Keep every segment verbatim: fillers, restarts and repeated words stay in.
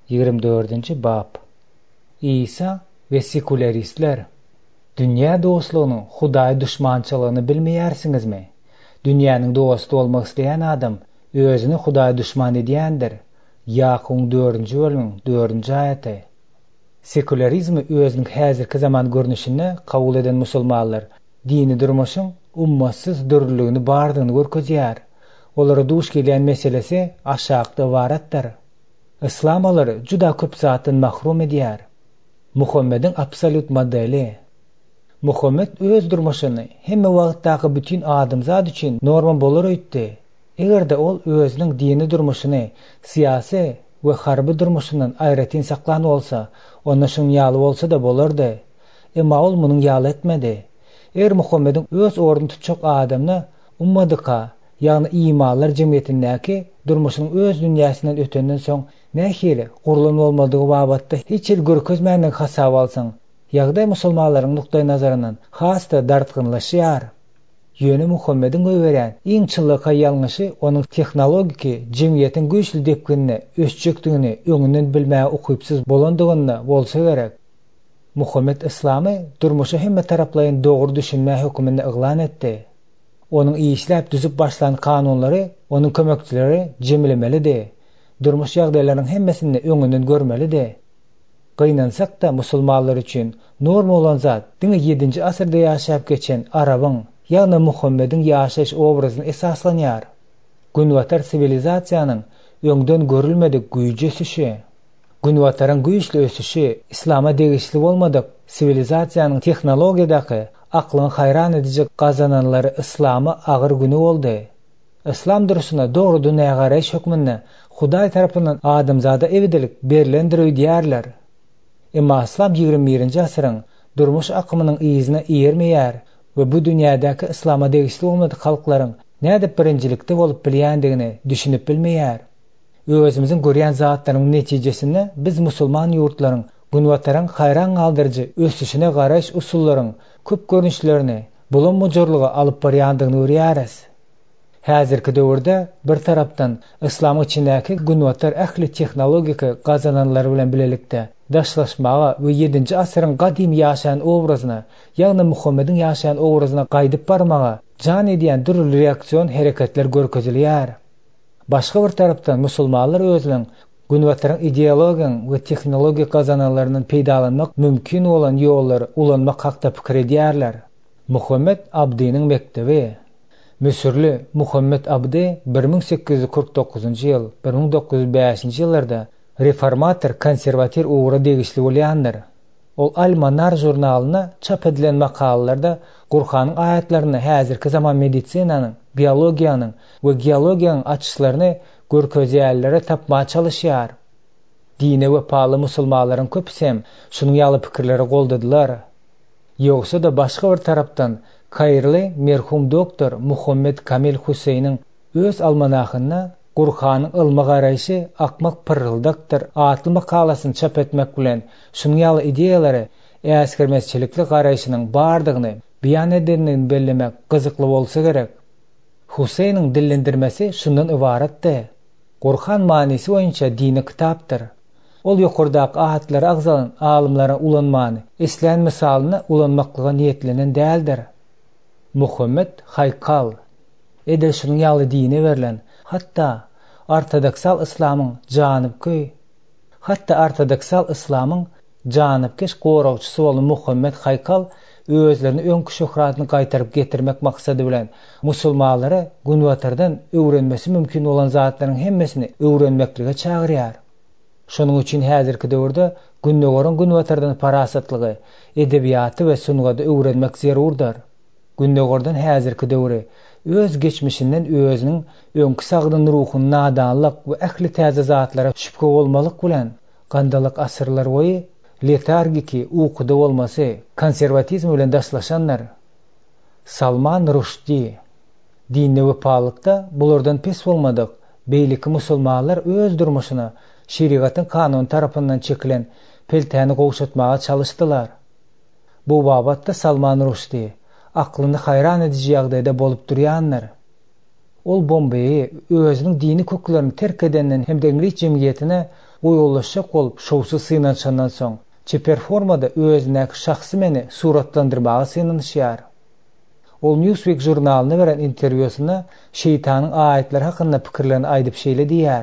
yigirme dördünci bab. İsa ve sekuleristler. Dünya dostluğunun Hudaý düşmançylığını bilmeýärsiňizmi? Dünýäniň dosty bolmak isleýän adam özüni Hudaý düşman edýändir. Ýakup dördünji bölüm dördünji aýaty. Sekularizmi özüniň häzirki zaman görnüşini kabul eden musulmanlar dini durmuşyň ummatsyz dürlüligini bardygyny görkezýär. Olara duş gelýän meselesi aşağıda ibaretdir. İslam olary juda köp zatdan mahrum edýär. Muhammedin absolut modeli. Muhammed öz durmuşyny hemme wagtdaky bütün adamzat üçin norma bolar öýtdi. Egerde ol özüniň dini durmuşyny siýasy we harby durmuşyndan aýratyn saklan bolsa, onda şuň ýaly bolsa da bolardy. Emma ol munyň ýaly etmedi. Er Muhammedin öz orduny tutjak adamny ummadyka, ýagny imanlar jemgyýetindäki durmuşynyň öz dünýäsinden ötenden soň nähili gurulma bolmadygy babatda hiç el görkezmänlik hasab alsaň, ýagdaý musulmanlaryň nukdaý nazaryndan hasda dartgynlaşýar. Ýöne Muhammedin göweren iň çyllyka ýalňyşy onuň tehnologiki jemgyýetiň güýçli depkinini ösjekdigini öňünden bilmäge ukypsyz bolandygyna bolsa gerek. Muhammed islamy durmuşy hemme taraplaryň dogry düşünme hökmünde yglan etdi. Onuň işläp düzüp başlan kanunlary onuň kömekçileri jemlemelidir. Durmuş ýagdaýlaryň hemmesini öňünden görmelidi. Gynansak da musulmanlar üçin norma bolan zat diňe ýedinji asyrda ýaşap geçen Arabyň, ýagny Muhammediň ýaşaş obrazyny esaslanýar. Günwatar sivilizasiýanyň öňden görülmedik güýje ösüşi, günwataryň güýçli ösüşi İslama degişli bolmadyk sivilizasiýanyň tehnologiýadaky aklyň hayran edijek gazananlary İslamy agyr güni boldy. İslam duruşuna dogry dünýä garaýş hökmünde Hudaý tarapyndan adamzada ewidelik berilendir öýdýärler. Emma İslam ýigirme birinji asyryň durmuş akymynyň ýyzyna ýermeýär we bu dünýädäki İslama degişli bolmadyk halklaryň nädip birinjilikde bolup bilýändigini düşünüp bilmeýär. Özümiziň görýän zatlaryň netijesinde biz musulman ýurtlaryň günwataryň hayran galdyrjy ösüşine garaýş usullaryň köp görnüşlerini bulan mujurlyga alyp barýandygyny görýäris. Häzirki döwürde bir tarapdan İslam içindäki günwatar ähli tehnologik gazananlar bilen bilelikde daşlaşmaga we ýedinji asyryň gadim ýaşaýan obrazyna, ýagny Muhammediň ýaşaýan obrazyna gaýdyp barmaga jan edýän dürli reaksion hereketler görkezilýär. Başga bir tarapdan musulmanlar özüniň günwataryň ideologiýaň we tehnologik gazananlarynyň peýdalanmak mümkin bolan ýollary ulanmak hakda pikir edýärler. Muhammed Abdiň mektebi. Müsürlü Muhammed Abdi bir ming sekkiz ýüz kırk dokuzunji ýyl, bir ming dokuz ýüz beşinji ýyllarda reformator konservativ ugry degişli bolýandyr. Ol Al-Manar jurnalyna çap edilen makalalarda Kur'anyň aýatlaryny häzirki zaman medisinanyň, biologiýanyň we geologiýanyň açyşlaryny görkezýärlere tapmaga çalışýar. Dine we paly musulmanlaryň köpsem şunyň ýaly pikirleri goldadylar. Ýogsa da başga bir tarapdan Kayrly merhum doktor Muhammed Kamil Hüseyniň öz almanahyna Kur'anyň ylmy garaýşy akmak pırıldakdyr atly makalasyny çap etmek bilen şunyň ýaly ideýalary äskermezçilikli garaýşynyň bardygyny beýan edenini bellemek gyzykly bolsa gerek. Hüseyniň dillendirmesi şundan ibaretdir. Kur'an manysy boýunça dini kitapdyr. Ol ýokurdaky aýatlary agzalan alymlara ulanmany, islen misalyna ulanmaklyga niýetlenen däldir. Muhammed haykal. Ede şunun ýaly dine verilen, hatta ortodoksal İslamyň janypky, hatta ortodoksal İslamyň janypkeş goragçysy bolan Muhammed haykal özlerini öňkü şöhratyny gaýtaryp getirmek maksady bilen musulmanlary günwatardan öwrenmesi mümkin bolan zatlaryň hemmesini öwrenmeklige çagyrýar. Şonuň üçin häzirki döwürde günnegörün günwatardan parasatlygy, edebiýaty we sunuwady öwrenmek zerurdyr. Günnegörden häzirki döwri öz geçmişinden özüniň öňkü sagdyn ruhuny nadanlyk we ähli täze zatlara şüphe bolmalyk bilen gandalyk asyrlar boyu letargiki ukuda bolmasy konservatizm bilen daşlaşanlar. Salman Rushdie. Dinne we palykda bulardan pes bolmadyk beýleki musulmanlar öz durmuşyna şeriatyň kanun tarapyndan çekilen peltäni gowşatmaga çalışdylar. Bu babatda Salman Rushdie aklyny hayran edici ýagdaýda bolup durýanlar. Ol Bombeýi özüniň dini köklerini terk edenden hem de Ingliz jemgyýetine uygulaşacak olup şowsuz synanşandan soň çeper formada özündäki şahsy meni suratlandyrmagy synanýar. Ol Newsweek jurnalyna beren interwýusynda şeytanyň aýetleri hakynda pikirlerini aýdyp şeýle diýär.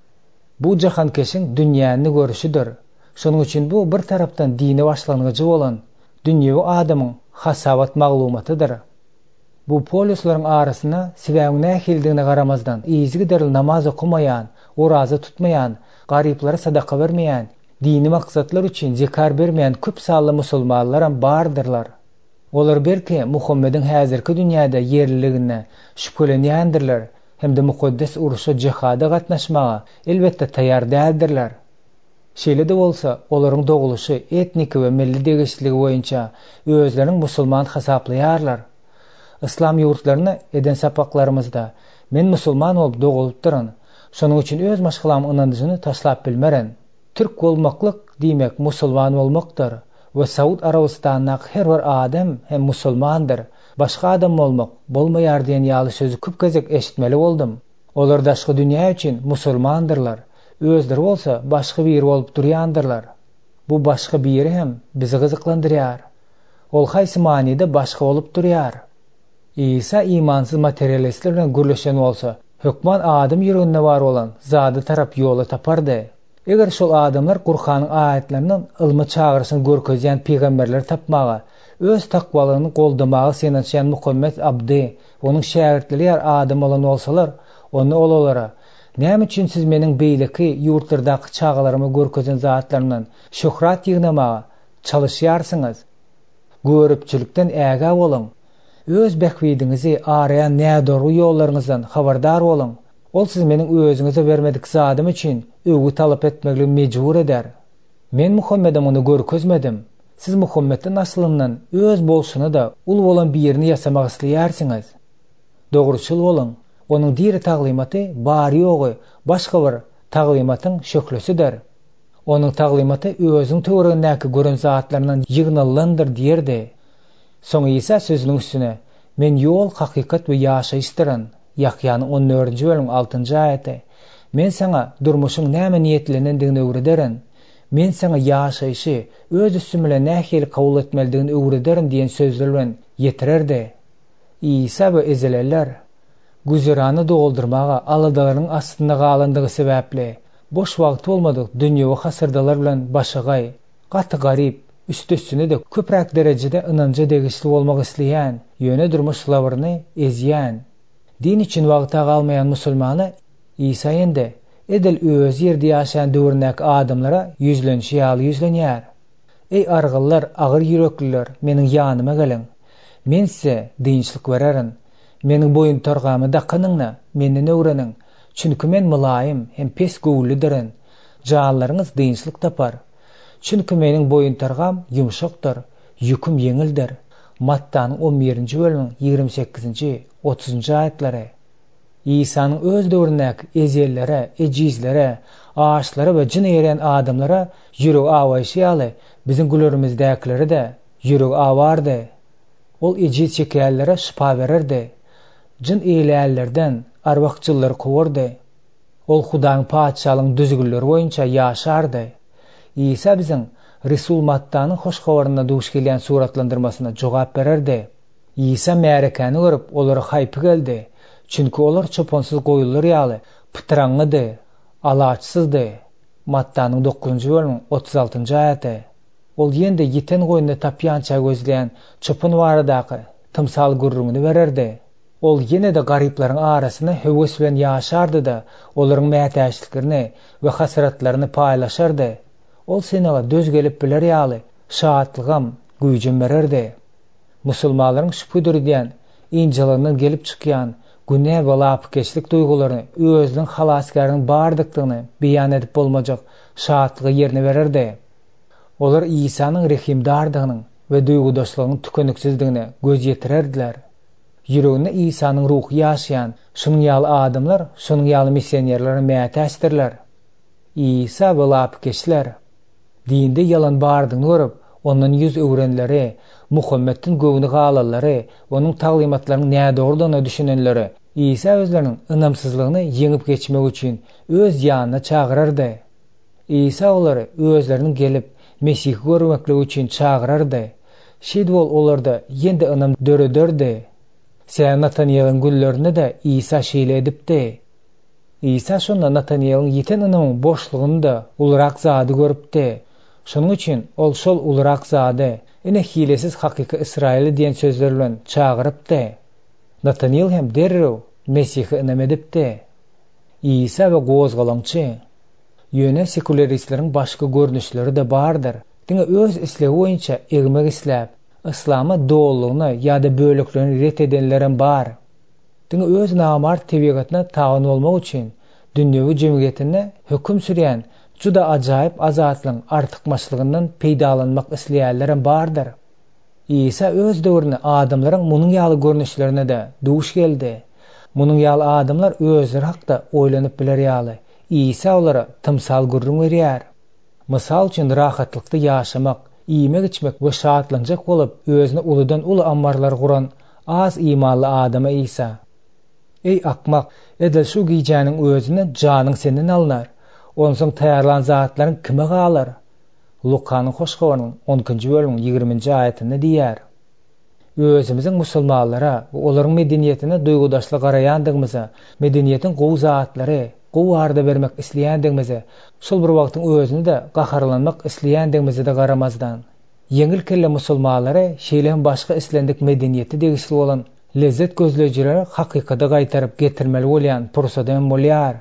Bu jahankeşiň dünýäni görüşidir. Şonuň üçin bu bir tarapdan dini başlangıcı bolan dünýäwi adamyň hasabat maglumatydyr. Bu polislaryň arasyna sebäbiň nähildigine garamazdan ýyzy deril namaz okumayan, oraza tutmayan, garyplara sadaka bermeýän, dini maksatlar üçin zekar bermeýän köp sanly musulmanlar hem bardyrlar. Olar belki Muhammediň häzirki dünýäde yerliligine şüphelenýändirler hemde mukaddes uruşa jihada gatnaşmaga elbetde taýýar däldirler. Şeýle de bolsa, olaryň doguluşy etnik we milli degişligi boýunça özleriň musulman hasaplaýarlar. İslam ýurtlaryna eden sapaklarymyzda men musulman bolup dogulypdyryn. Şonuň üçin öz maşgulamy ynandyjyny taşlap bilmeren. Türk bolmaklyk diýmek musulman bolmakdyr. Ve Saud Arabistan'nak her bir adam hem musulmandır. Başka adam olmak bolmaýar diýen ýaly sözü köp gezek eşitmeli boldum. Olar daşky dünýä üçin musulmandyrlar. Özleri bolsa başka bir bolup durýandyrlar. Bu başka biri hem bizi gyzyklandyrýar. Ol haýsy manida başka bolup durýar. İsa imansyz materialistler bilen gürleşen bolsa, hökman adam ýüreginde bar bolan zady tarap ýola tapardy. Eger şol adamlar Kur'anyň aýetlerinden ylmy çağırşyny görkezýän peýgamberler tapmaga, öz takwalygyny goldamagy senatçan Muhammed Abdi, onuň şägirdleri adam bolan bolsalar, onu olara "Näme üçin siz meniň beýleki ýurtlardaky çağalarymı görkezen zatlaryndan şöhrat ýygnamaga çalışýarsyňyz? Görüpçilikden äga bolun. Öz bekwidiňizi araýan nädorgy ýollaryňyzdan habardar bolun. Ol siz meniň özüňize bermedik zadym üçin öwgü talap etmegli mejbur eder. Men Muhammedem onu görkezmedim. Siz Muhammedden aslyndan öz bolşuny da ul bolan birini ýasamak isleýärsiňiz. Dogruçul bolun. Onuň diri taglimaty bar ýogy başga bir taglimatyň şöhlesidir. Onuň taglimaty özüň töweregindäki gören zatlaryndan ýygnalandyr diýerdi. Soň Isa sözüniň üstüne men ýol, hakykat we ýaşaýyş diren. Yahyanyň on dördünji bölüm altynjy aýaty. Men sana durmuşyň näme niýetlenendigini öwrederin. Men sana ýaşaýyşy öz üstüm bilen nähili kabul etmelidigini öwrederin diýen sözler bilen ýetirerdi. Isa we ezeleller güzerany doldurmaga aladaryň astynda galandygy sebäpli boş wagt bolmadyk dünýäwi hasyrdalar bilen başagay, gaty garyp, üst-üstüne de köpräk derejede ynanjy degişli bolmak isleýän, ýöne durmuşlaryny ezýän, din için wagta galmayan musulmana İsa ende edil öz ýerde ýaşaýan döwründäki adamlara ýüzlenşi ýaly ýüzlenýär. Ey argyllar, agyr ýürekliler, meniň ýanyma geliň. Men size dinçlik bererin. Meniň boyun torgamy dakynyňna menden öwreniň. Çünki men mylaýym hem pes göwülidirin. Janlaryňyz dinçlik tapar. Çünki meniň boyun torgam ýumşakdyr, ýüküm ýeňildir. Mattanyň on birinji bölümiň ýigirme sekizinji otuzunjy aýatlary. İsa'nın öz döwründäki ezellere, ejizlere, ağaçlara ve jin eren adamlara ýüregi awaýşy ýaly biziň gülerimizdäkilere de ýüregi awardy. Ol ejiz çekýärlere şifa bererdi. Jin eýleýärlerden arwakçylary kowardy. Ol Hudaň paçalygynyň düzgünleri boýunça ýaşardy. İsa biziň Resul Mattanyň hoş habarynda duş gelýän suratlandyrmasyna jogap bererdi. İsa märekany görüp olary haýpy geldi. Çünki olar çoponsuz goýullar ýaly pytraňydy, alaçsyzdy. Mattanyň dokuzunjy bölümiň otuz altynjy aýaty. Ol ýende ýeten goýunda tapýança gözleýän çopun baradaky tymsal gurrungyny bererdi. Ol ýene de garyplaryň arasyna höwes bilen ýaşardy da olaryň mätäçliklerini we hasratlaryny paýlaşardy. Ol senaga döz gelip biler ýaly şahatlygam, güýjüm bererdi. Musulmanlaryň şüpüdür diýen injilynden gelip çykýan günä we lapkeşlik duýgularyny özüniň halasgarynyň bardyklygyny beýan edip bolmajak şahatlygy ýerine bererdi. Olar İsa'nın rehimdardygynyň we duýgudaşlygynyň tükeniksizdigine göz ýetirerdiler. Ýüreginde İsa'nın ruhy ýaşaýan şunyň ýaly adamlar, şunyň ýaly missionerlere mätäçdirler. İsa we lapkeşler dinde yalan bardygyny görüp, ondan ýüz öwrenleri, Muhammedin gowuny galanlary, onuň taglimatlaryny nädordygyny düşünenleri İsa özleriniň ynamsyzlygyny ýeňip geçmek üçin öz ýanyna çagyrardy. İsa olary özleriniň gelip Mesih görmeklik üçin çağırardy. Şeýle bol olarda ýende anam dörederdi. Sen Nataniýalyň güllerini de İsa şeýle edipdi. İsa şonda Nataniýalyň ýeten anynyň boşlugynda ulrak zady görüpdi. Şonuň üçin ol şol ulrak zady ene hilesiz hakyky Israil diýen sözler bilen çağırypdy. Nataniýal hem derrew Mesihi inam edipdi. İsa we gozgalaňçy. Ýöne sekularistlerin başga görnüşleri de bardyr. Diňe öz islegi boýunça egmek isläp, islama dolugyny ýa-da böleklerini ret edenlerem bar. Diňe öz namart tebigatyna taýan bolmak üçin dünýäwi jemgyýetine hökm sürýän juda ajaýyp azatlyň artykmaçlygyndan peýdalanmak isleýärlerem bardyr. İsa öz döwrüne adamlaryň munyň ýaly görnüşlerine de duş geldi. Munyň ýaly adamlar özleri hakda oýlanyp biler ýaly. İsa olara tymsal gurrun berýär. Mysal üçin rahatlykda ýaşamak, iýmek içmek we şatlanjak bolup özüne uludan uly ammarlar guran az imanly adama İsa: "Ey akmak, edil şu giýjäniň özüne janyň senden alynar. Onsoň taýarlan zatlaryň kime galar?" Lukanyň hoşgabarynyň onunky bölümiň ýigrimiji aýatynda diýär. Özümiziň musulmanlara we olaryň medeniýetine duýgudaşlyk garaýandygymyza, medeniýetiň gowy zatlary, gowy arda bermek isleýändigimize, şol bir wagtyň özüni de gaharlanmak isleýändigimize de garamazdan, ýeňil kelle musulmanlara şeýle başga islendik medeniýeti degişli bolan lezzet gözlejileri hakykata gaýtaryp getirmeli bolýan pursatdan bolýar.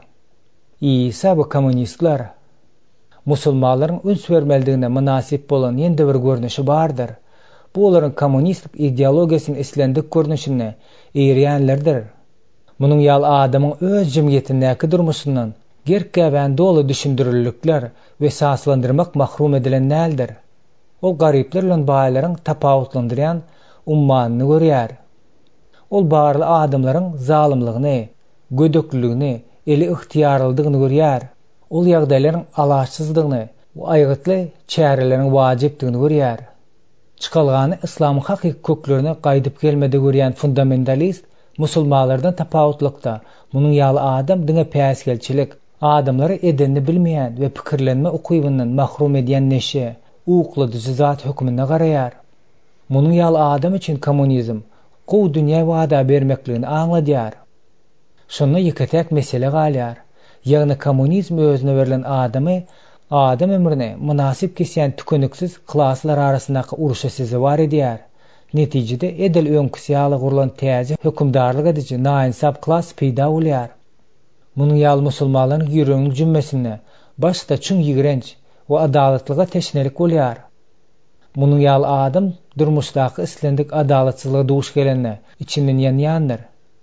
İsa we kommunistler musulmanlaryň üns bermeldigine münasip bolan ýende bir görnüşi bardyr. Bu olaryň kommunistlik ideologiýasyny islendik görnüşine eýrýänlerdir. Munyň ýaly adamyň öz jemgyýetindäki durmuşyndan gerkäbän dolu düşündürillikler we saslandyrmak mahrum edilen näldir. O garipler bilen baýlaryň tapawutlandyrýan ummanyny görýär. Ol barly adamlaryň zalymlygyny, gödöklüligini, eli ihtiýarlydygyny görýär. Ol ýagdaýlaryň alaçsyzlygyny we aýgytly çäreleriň wajypdygyny görýär. Çykalgany islamyň hakyky köklerine gaýdyp gelmedi görýän fundamentalist musulmanlardan tapawutlykda munyň ýaly adam diňe päsgelçilik, adamlary edenni bilmeýän we pikirlenme ukybyndan mahrum edýän neşe, ukladyjy zat hökmüne garaýar. Munyň ýaly adam üçin kommunizm gowy dünýä wada bermekligini aňladýar. Şonda ýeketek mesele galýar. Ýagny kommunizm özüne berilen adamy adam ömrüne münasip kesýän tükeniksiz klaslar arasyndaky uruşa sizi bar edýär. Netijede edil öňküsi ýaly gurulan täze hökümdarlyk edici naýynsap klas peýda bolýar. Munyň ýaly musulmanlaryň ýüregiň jümmesine başda çyň ýigrenç we adalatlyga teşnelik bolýar. Munyň ýaly adam durmuşdaky islendik adalatçylyga duş gelende içinden ýanýandyr.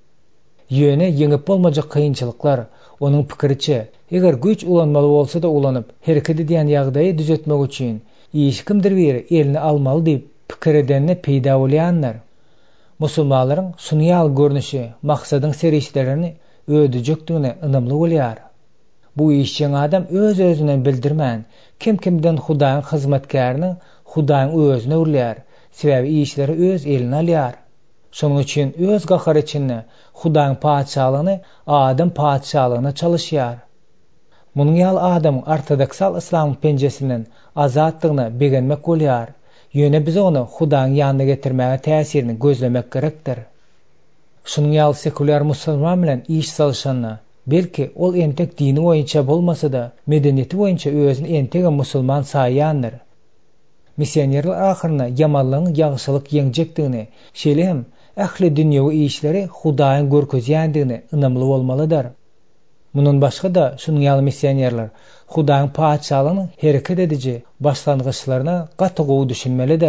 Ýöne ýeňip bolmajak kynçylyklar onuň pikiriçe eger güç ulanmaly bolsa da ulanyp hereket edýän ýagdaýy düzeltmek üçin iş kimdir biri elini almaly diýip pikir edenine peýda bolýanlar. Musulmanlaryň sunyal görnüşi maksadyň serişlerini ödüjekdigine ynamly bolýar. Bu işçiň adam öz özüne bildirmän, kim-kimden Hudaýyň hyzmatkaryny Hudaýyň özüne urlýar, sebäbi işleri öz eline alýar. Şonuň üçin öz gahary içinde Hudaýyň paçalygyny adam paçalygyna çalışýar. Munyň ýaly adam ortodoksal islam penjesinden azatlygyna begenmek bolýar. Ýöne biz onu Hudaýyň ýanyna getirmäge täsirini gözlemek gerekdir. Şonuň ýaly sekular musulman bilen iş salşanna, belki ol entek dini boýunça bolmasa da medeniýeti boýunça özüni entek musulman saýýandyr. Misionerler ahyryna ýamanlygyň ýagşylyk ýeňjekdigini, şeýle hem ähli dünýäwi işleri Hudaýyň görkezýändigini ynamly bolmalydyr. Munun başga da şonuň ýaly misionerler Hudaýyň paçalygyny hereket edici başlangyçlaryna gaty gowy düşünmelidir.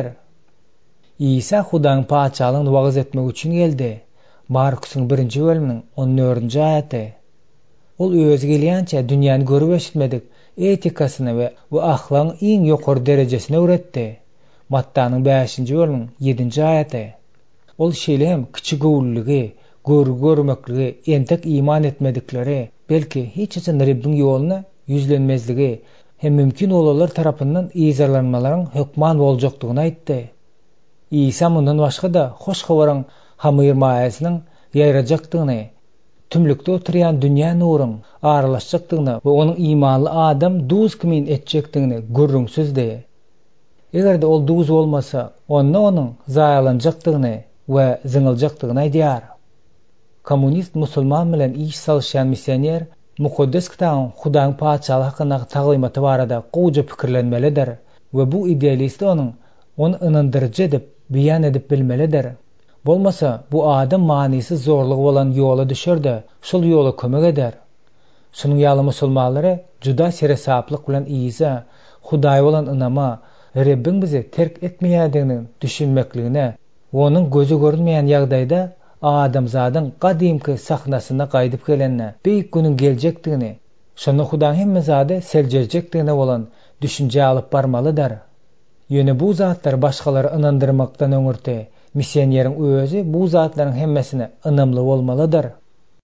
İsa Hudaýyň paçalygyny wagaz etmek üçin geldi. Markusyň birinji bölüminiň on dördünji aýaty. Ol özü gelýänçe dünýäni görüp eşitmedik etikasyny we we ahlagyň iň ýokary derejesine öwretdi. Mattanyň beşinji bölüminiň ýedinji aýaty. Ol şeýle hem kiçik gowulligi, gör görmekligi, entek iman etmedikleri, belki hiç için Rabbiň ýoluna yüzlenmezligi hem mümkin olalar tarapyndan ýyzarlanmalaryň hökman boljakdygyny aýtdy. İsa mundan başga da hoş habaryň hamyr maýasynyň ýaýrajakdygyny, tümlükde oturyan dünya nurun aralaşacakdygyny we onun imanly adam duz kimin etjekdigini gürrüňsiz de. Egerde ol duz bolmasa, onda onun zayalanjakdygyny we zyňyljakdygyny aýdýar. Kommunist musulman bilen iş salşan misioner mukaddes kitabyň Hudaň paçaly hakynda taglymaty barada gowy pikirlenmelidir we bu idealist onun onu ynandyrjy dep beýan edip bilmelidir. Bolmasa bu adam manysy zorluk bolan ýola düşerde şol ýola kömek eder. Şunuň ýaly musulmanlary juda seresaplyk bilen İsa, Hudaý bolan ynama, Rabbim bizi terk etmeýärdigini düşünmekligine, onun gözü görünmeýän ýagdaýda adamzadyň gadymky sahnasyna gaýdyp gelenne, beýik günüň geljekdigini, şonu Hudaň hemme zady seljerjekdigine bolan düşünje alyp barmalydyr. Ýöne bu zatlar başgalary ynandyrmakdan öňürde, misioneriň özü bu zatlaryň hemmesine ynamly bolmalydyr.